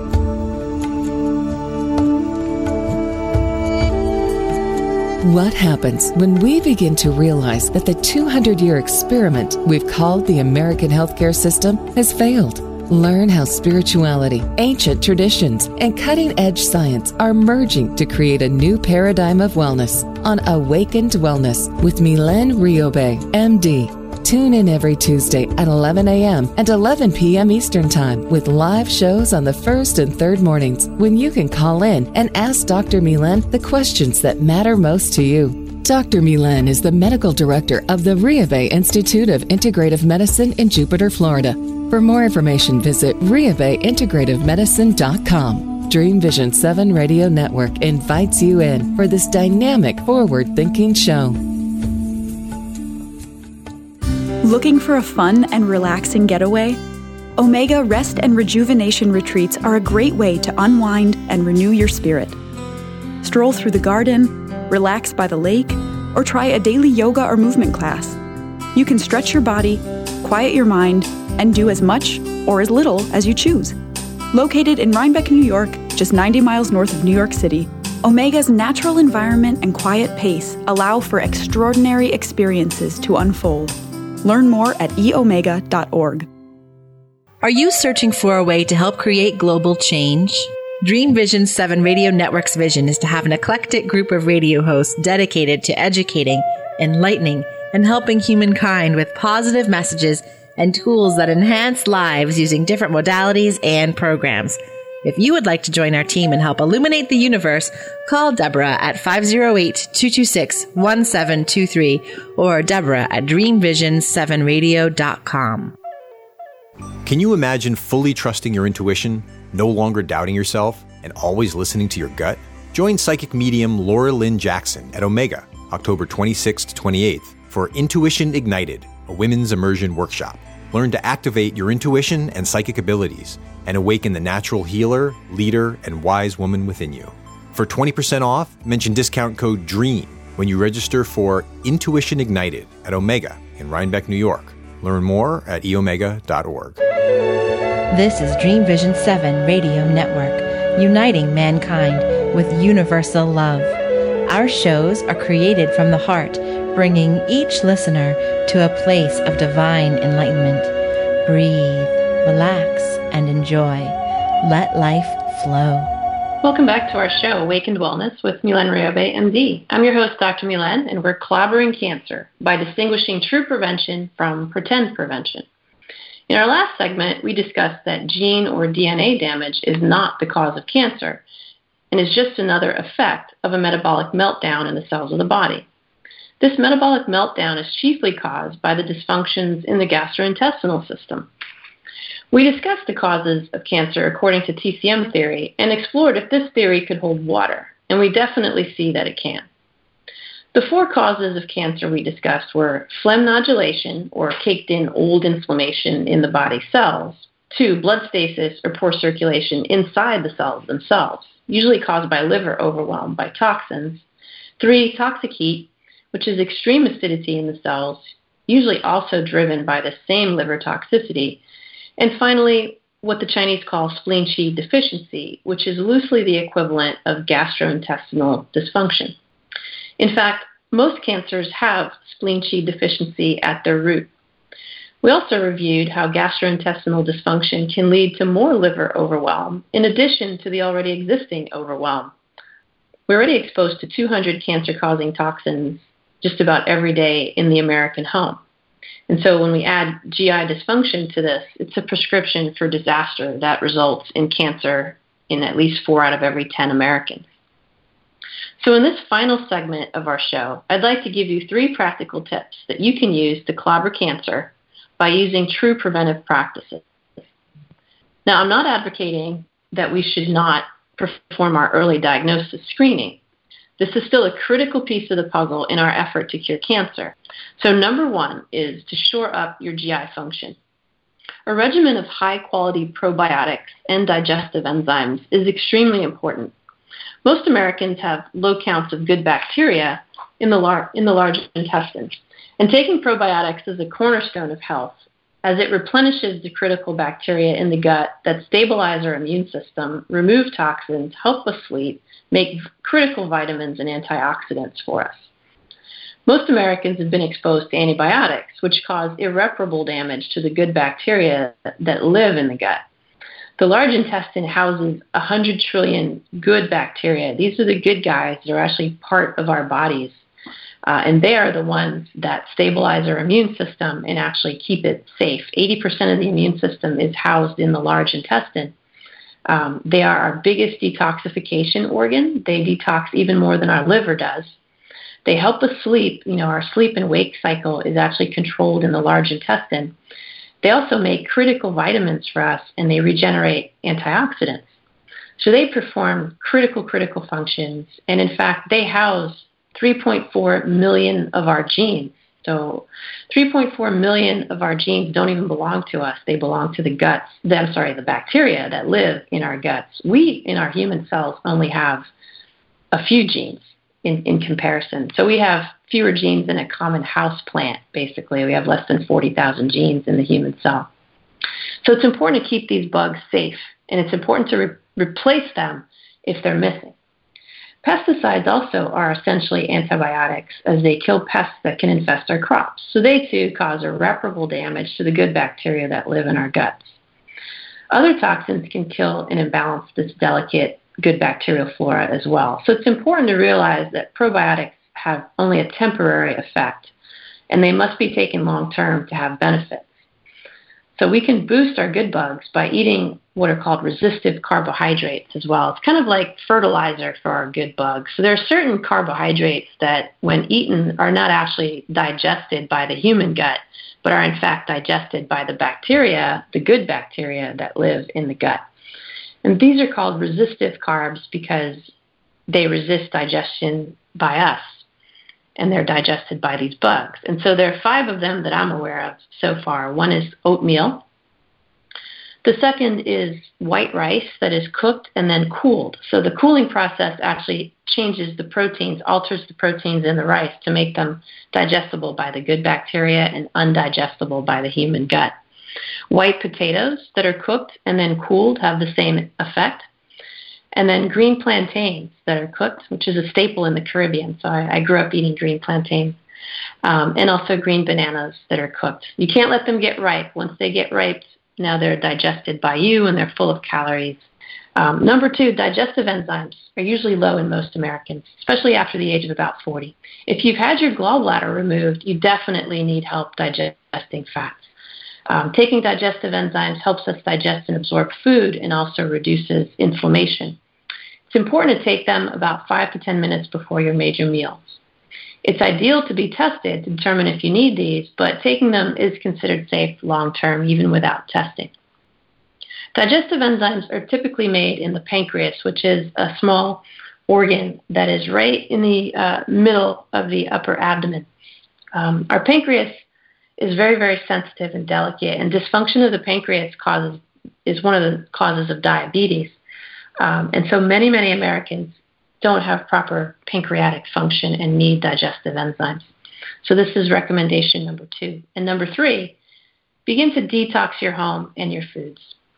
[SPEAKER 1] What happens when we begin to realize that the two hundred year experiment we've called the American healthcare system has failed? Learn how spirituality, ancient traditions, and cutting-edge science are merging to create a new paradigm of wellness on Awakened Wellness with Mylène Riobe, M D. Tune in every Tuesday at eleven a.m. and eleven p.m. Eastern Time with live shows on the first and third mornings when you can call in and ask Doctor Mylène the questions that matter most to you. Doctor Mylène is the medical director of the Riobe Institute of Integrative Medicine in Jupiter, Florida. For more information, visit riobe integrative medicine dot com. Dream Vision seven Radio Network invites you in for this dynamic, forward-thinking show.
[SPEAKER 3] Looking for a fun and relaxing getaway? Omega Rest and Rejuvenation Retreats are a great way to unwind and renew your spirit. Stroll through the garden, relax by the lake, or try a daily yoga or movement class. You can stretch your body, quiet your mind, and do as much or as little as you choose. Located in Rhinebeck, New York, just ninety miles north of New York City, Omega's natural environment and quiet pace allow for extraordinary experiences to unfold. Learn more at e omega dot org.
[SPEAKER 5] Are you searching for a way to help create global change? Dream Vision seven Radio Network's vision is to have an eclectic group of radio hosts dedicated to educating, enlightening, and helping humankind with positive messages and tools that enhance lives using different modalities and programs. If you would like to join our team and help illuminate the universe, call Deborah at five oh eight, two two six, one seven two three or Deborah at dream vision seven radio dot com.
[SPEAKER 4] Can you imagine fully trusting your intuition, no longer doubting yourself, and always listening to your gut? Join psychic medium Laura Lynn Jackson at Omega, October twenty-sixth to twenty-eighth, for Intuition Ignited, a women's immersion workshop. Learn to activate your intuition and psychic abilities and awaken the natural healer, leader, and wise woman within you. For twenty percent off, mention discount code DREAM when you register for Intuition Ignited at Omega in Rhinebeck, New York. Learn more at e omega dot org.
[SPEAKER 5] This is Dream Vision seven Radio Network, uniting mankind with universal love. Our shows are created from the heart, bringing each listener to a place of divine enlightenment. Breathe, relax, and enjoy. Let life flow.
[SPEAKER 2] Welcome back to our show, Awakened Wellness with Mylène Riobe, M D. I'm your host, Doctor Mylène, and we're clobbering cancer by distinguishing true prevention from pretend prevention. In our last segment, we discussed that gene or D N A damage is not the cause of cancer and is just another effect of a metabolic meltdown in the cells of the body. This metabolic meltdown is chiefly caused by the dysfunctions in the gastrointestinal system. We discussed the causes of cancer according to T C M theory and explored if this theory could hold water, and we definitely see that it can. The four causes of cancer we discussed were phlegm nodulation, or caked-in old inflammation in the body cells, two, blood stasis, or poor circulation inside the cells themselves, usually caused by liver overwhelm by toxins, three, toxic heat, which is extreme acidity in the cells, usually also driven by the same liver toxicity, and finally, what the Chinese call spleen qi deficiency, which is loosely the equivalent of gastrointestinal dysfunction. In fact, most cancers have spleen qi deficiency at their root. We also reviewed how gastrointestinal dysfunction can lead to more liver overwhelm, in addition to the already existing overwhelm. We're already exposed to two hundred cancer-causing toxins just about every day in the American home. And so when we add G I dysfunction to this, it's a prescription for disaster that results in cancer in at least four out of every ten Americans. So in this final segment of our show, I'd like to give you three practical tips that you can use to clobber cancer by using true preventive practices. Now, I'm not advocating that we should not perform our early diagnosis screening. This is still a critical piece of the puzzle in our effort to cure cancer. So number one is to shore up your G I function. A regimen of high-quality probiotics and digestive enzymes is extremely important. Most Americans have low counts of good bacteria in the, lar- in the large intestine, and taking probiotics is a cornerstone of health as it replenishes the critical bacteria in the gut that stabilize our immune system, remove toxins, help us sleep, make critical vitamins and antioxidants for us. Most Americans have been exposed to antibiotics, which cause irreparable damage to the good bacteria that live in the gut. The large intestine houses one hundred trillion good bacteria. These are the good guys that are actually part of our bodies. Uh, and they are the ones that stabilize our immune system and actually keep it safe. eighty percent of the immune system is housed in the large intestine. Um, they are our biggest detoxification organ. They detox even more than our liver does. They help us sleep. You know, our sleep and wake cycle is actually controlled in the large intestine. They also make critical vitamins for us, and they regenerate antioxidants. So they perform critical, critical functions, and in fact, they house three point four million of our genes. So three point four million of our genes don't even belong to us. They belong to the guts, the, I'm sorry, the bacteria that live in our guts. We, in our human cells, only have a few genes in, in comparison. So we have fewer genes than a common house plant, basically. We have less than forty thousand genes in the human cell. So it's important to keep these bugs safe, and it's important to re- replace them if they're missing. Pesticides also are essentially antibiotics, as they kill pests that can infest our crops. So they too cause irreparable damage to the good bacteria that live in our guts. Other toxins can kill and imbalance this delicate good bacterial flora as well. So it's important to realize that probiotics have only a temporary effect, and they must be taken long term to have benefits. So we can boost our good bugs by eating what are called resistive carbohydrates as well. It's kind of like fertilizer for our good bugs. So there are certain carbohydrates that, when eaten, are not actually digested by the human gut, but are in fact digested by the bacteria, the good bacteria that live in the gut. And these are called resistive carbs because they resist digestion by us, and they're digested by these bugs. And so there are five of them that I'm aware of so far. One is oatmeal. The second is white rice that is cooked and then cooled. So the cooling process actually changes the proteins, alters the proteins in the rice to make them digestible by the good bacteria and undigestible by the human gut. White potatoes that are cooked and then cooled have the same effect. And then green plantains that are cooked, which is a staple in the Caribbean. So I, I grew up eating green plantains. Um, and also green bananas that are cooked. You can't let them get ripe. Once they get ripe, now they're digested by you and they're full of calories. Um, number two, digestive enzymes are usually low in most Americans, especially after the age of about forty. If you've had your gallbladder removed, you definitely need help digesting fats. Um, taking digestive enzymes helps us digest and absorb food and also reduces inflammation. It's important to take them about five to ten minutes before your major meals. It's ideal to be tested to determine if you need these, but taking them is considered safe long-term, even without testing. Digestive enzymes are typically made in the pancreas, which is a small organ that is right in the uh, middle of the upper abdomen. Um, our pancreas is very, very sensitive and delicate, and dysfunction of the pancreas causes is one of the causes of diabetes. Um, and so many, many Americans don't have proper pancreatic function and need digestive enzymes. So this is recommendation number two. And number three, begin to detox your home and your foods.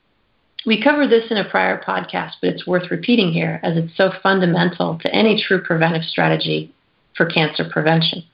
[SPEAKER 2] We covered this in a prior podcast, but it's worth repeating here as it's so fundamental to any true preventive strategy for cancer prevention.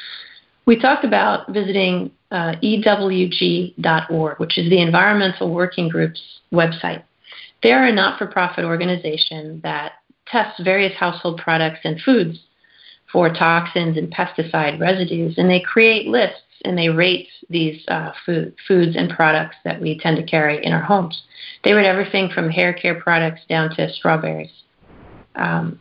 [SPEAKER 2] We talked about visiting uh, E W G dot org, which is the Environmental Working Group's website. They are a not-for-profit organization that tests various household products and foods for toxins and pesticide residues, and they create lists and they rate these uh, food, foods and products that we tend to carry in our homes. They rate everything from hair care products down to strawberries. Um,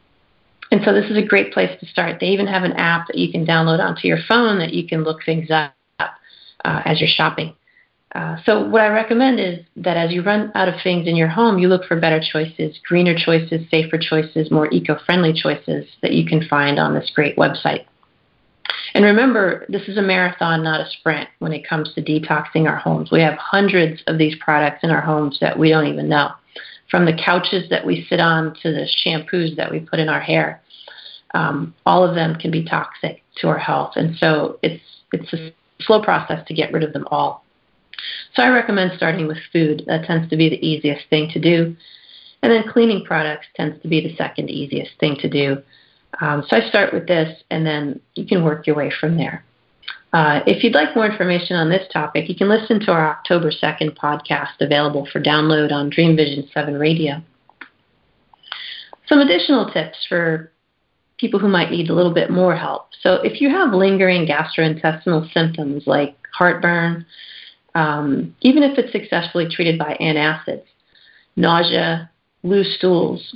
[SPEAKER 2] and so this is a great place to start. They even have an app that you can download onto your phone that you can look things up uh, as you're shopping. Uh, so what I recommend is that as you run out of things in your home, you look for better choices, greener choices, safer choices, more eco-friendly choices that you can find on this great website. And remember, this is a marathon, not a sprint when it comes to detoxing our homes. We have hundreds of these products in our homes that we don't even know, from the couches that we sit on to the shampoos that we put in our hair. Um, all of them can be toxic to our health, and so it's it's a slow process to get rid of them all. So I recommend starting with food. That tends to be the easiest thing to do. And then cleaning products tends to be the second easiest thing to do. Um, so I start with this, and then you can work your way from there. Uh, if you'd like more information on this topic, you can listen to our October second podcast available for download on Dream Vision seven Radio. Some additional tips for people who might need a little bit more help. So if you have lingering gastrointestinal symptoms like heartburn, Um, even if it's successfully treated by antacids, nausea, loose stools,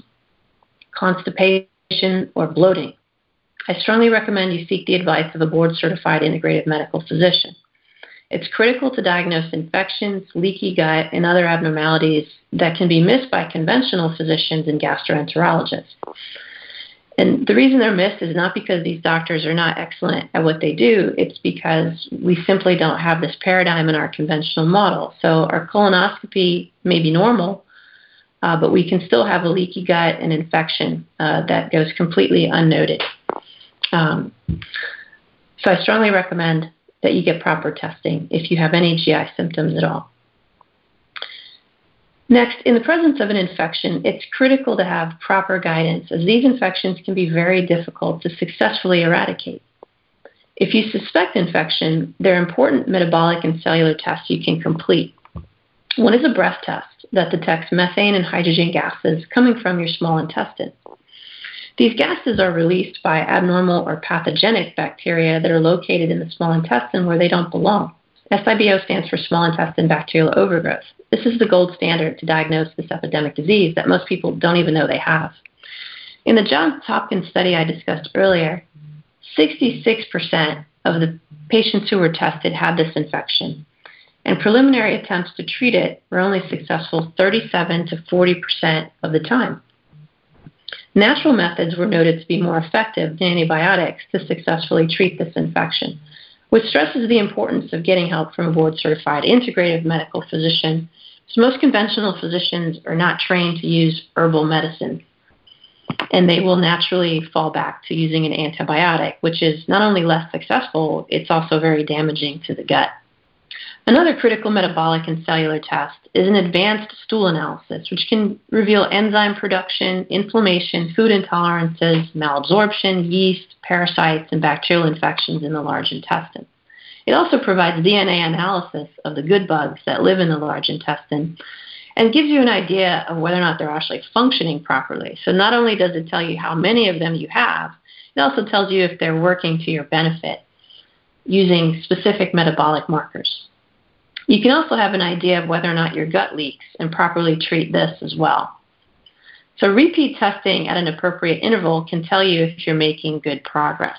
[SPEAKER 2] constipation, or bloating, I strongly recommend you seek the advice of a board-certified integrative medical physician. It's critical to diagnose infections, leaky gut, and other abnormalities that can be missed by conventional physicians and gastroenterologists. And the reason they're missed is not because these doctors are not excellent at what they do. It's because we simply don't have this paradigm in our conventional model. So our colonoscopy may be normal, uh, but we can still have a leaky gut and infection uh, that goes completely unnoted. Um, so I strongly recommend that you get proper testing if you have any G I symptoms at all. Next, in the presence of an infection, it's critical to have proper guidance, as these infections can be very difficult to successfully eradicate. If you suspect infection, there are important metabolic and cellular tests you can complete. One is a breath test that detects methane and hydrogen gases coming from your small intestine. These gases are released by abnormal or pathogenic bacteria that are located in the small intestine where they don't belong. S I B O stands for small intestine bacterial overgrowth. This is the gold standard to diagnose this epidemic disease that most people don't even know they have. In the Johns Hopkins study I discussed earlier, sixty-six percent of the patients who were tested had this infection, and preliminary attempts to treat it were only successful thirty-seven to forty percent of the time. Natural methods were noted to be more effective than antibiotics to successfully treat this infection, which stresses the importance of getting help from a board-certified integrative medical physician, because most conventional physicians are not trained to use herbal medicine, and they will naturally fall back to using an antibiotic, which is not only less successful, it's also very damaging to the gut. Another critical metabolic and cellular test is an advanced stool analysis, which can reveal enzyme production, inflammation, food intolerances, malabsorption, yeast, parasites, and bacterial infections in the large intestine. It also provides D N A analysis of the good bugs that live in the large intestine and gives you an idea of whether or not they're actually functioning properly. So not only does it tell you how many of them you have, it also tells you if they're working to your benefit using specific metabolic markers. You can also have an idea of whether or not your gut leaks and properly treat this as well. So repeat testing at an appropriate interval can tell you if you're making good progress.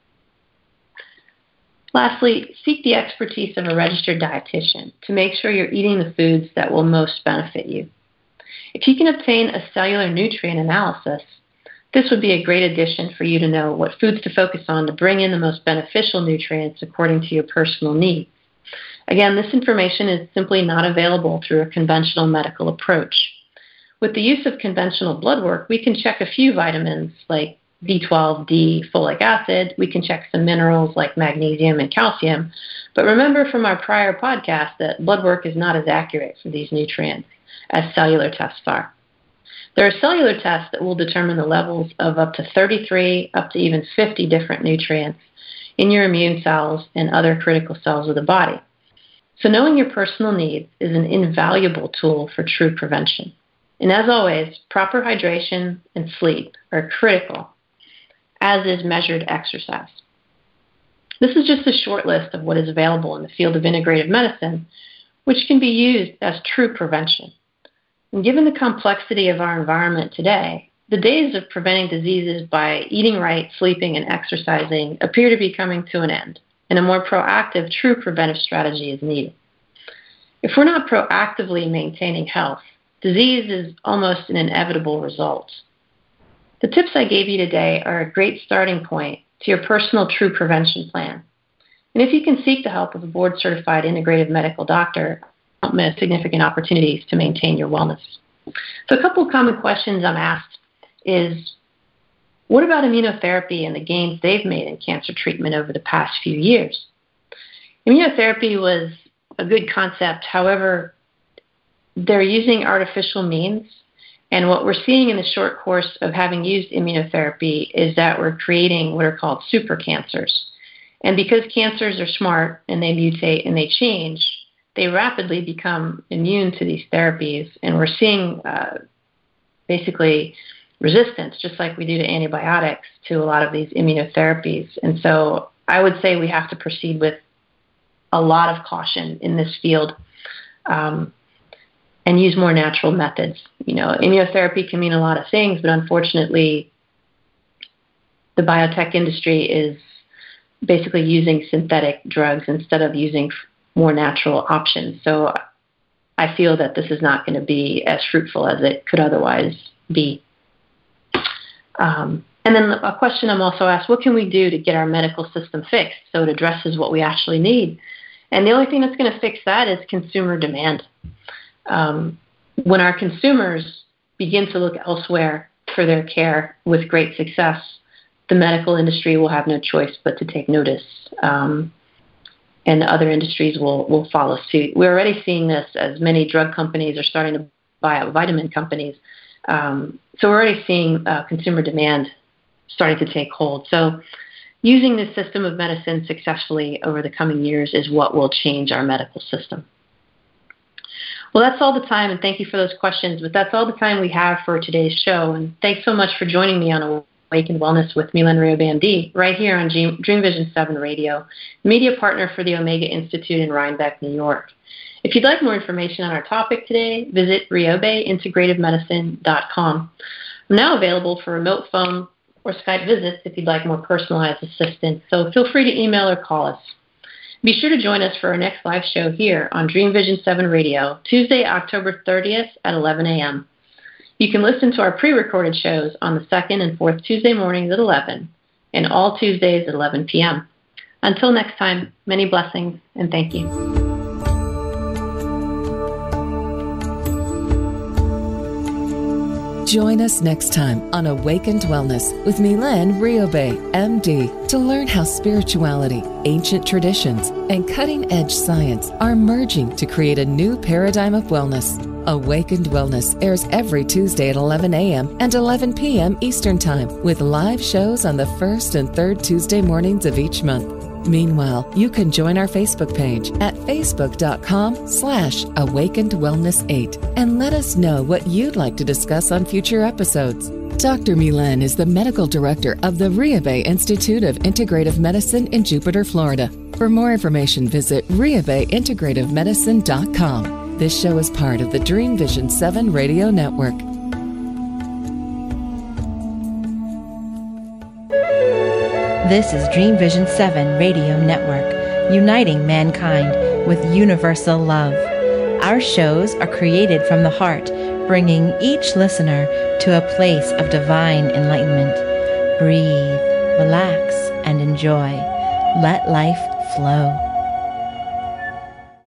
[SPEAKER 2] Lastly, seek the expertise of a registered dietitian to make sure you're eating the foods that will most benefit you. If you can obtain a cellular nutrient analysis, this would be a great addition for you to know what foods to focus on to bring in the most beneficial nutrients according to your personal needs. Again, this information is simply not available through a conventional medical approach. With the use of conventional blood work, we can check a few vitamins like B twelve, D, folic acid. We can check some minerals like magnesium and calcium. But remember from our prior podcast that blood work is not as accurate for these nutrients as cellular tests are. There are cellular tests that will determine the levels of up to thirty-three, up to even fifty different nutrients in your immune cells and other critical cells of the body. So knowing your personal needs is an invaluable tool for true prevention. And as always, proper hydration and sleep are critical, as is measured exercise. This is just a short list of what is available in the field of integrative medicine, which can be used as true prevention. And given the complexity of our environment today, the days of preventing diseases by eating right, sleeping, and exercising appear to be coming to an end, and a more proactive, true preventive strategy is needed. If we're not proactively maintaining health, disease is almost an inevitable result. The tips I gave you today are a great starting point to your personal true prevention plan. And if you can seek the help of a board-certified integrative medical doctor, don't miss significant opportunities to maintain your wellness. So a couple of common questions I'm asked is, what about immunotherapy and the gains they've made in cancer treatment over the past few years? Immunotherapy was a good concept. However, they're using artificial means, and what we're seeing in the short course of having used immunotherapy is that we're creating what are called super cancers. And because cancers are smart and they mutate and they change, they rapidly become immune to these therapies, and we're seeing uh, basically resistance, just like we do to antibiotics, to a lot of these immunotherapies. And so I would say we have to proceed with a lot of caution in this field um, and use more natural methods. You know, immunotherapy can mean a lot of things, but unfortunately, the biotech industry is basically using synthetic drugs instead of using more natural options. So I feel that this is not going to be as fruitful as it could otherwise be. Um, And then a question I'm also asked, what can we do to get our medical system fixed so it addresses what we actually need? And the only thing that's going to fix that is consumer demand. Um, when our consumers begin to look elsewhere for their care with great success, the medical industry will have no choice but to take notice, um, and other industries will, will follow suit. We're already seeing this as many drug companies are starting to buy out vitamin companies. Um, so we're already seeing uh, consumer demand starting to take hold. So using this system of medicine successfully over the coming years is what will change our medical system. Well, that's all the time, and thank you for those questions, but that's all the time we have for today's show. And thanks so much for joining me on Awakened Wellness with Milen Riobe, M D, right here on Dream Vision seven Radio, media partner for the Omega Institute in Rhinebeck, New York. If you'd like more information on our topic today, visit riobe integrative medicine dot com. I'm now available for remote phone or Skype visits if you'd like more personalized assistance, so feel free to email or call us. Be sure to join us for our next live show here on Dream Vision seven Radio, Tuesday, October thirtieth at eleven a.m. You can listen to our pre-recorded shows on the second and fourth Tuesday mornings at eleven, and all Tuesdays at eleven p.m. Until next time, many blessings and thank you.
[SPEAKER 1] Join us next time on Awakened Wellness with Milen Riobe, M D, to learn how spirituality, ancient traditions, and cutting-edge science are merging to create a new paradigm of wellness. Awakened Wellness airs every Tuesday at eleven a.m. and eleven p.m. Eastern Time, with live shows on the first and third Tuesday mornings of each month. Meanwhile, you can join our Facebook page at facebook.com slash awakened wellness 8 and let us know what you'd like to discuss on future episodes. Doctor Milen is the medical director of the Riobe Institute of Integrative Medicine in Jupiter, Florida. For more information, visit riobe integrative medicine dot com. This show is part of the Dream Vision seven Radio Network.
[SPEAKER 5] This is Dream Vision seven Radio Network, uniting mankind with universal love. Our shows are created from the heart, bringing each listener to a place of divine enlightenment. Breathe, relax, and enjoy. Let life flow.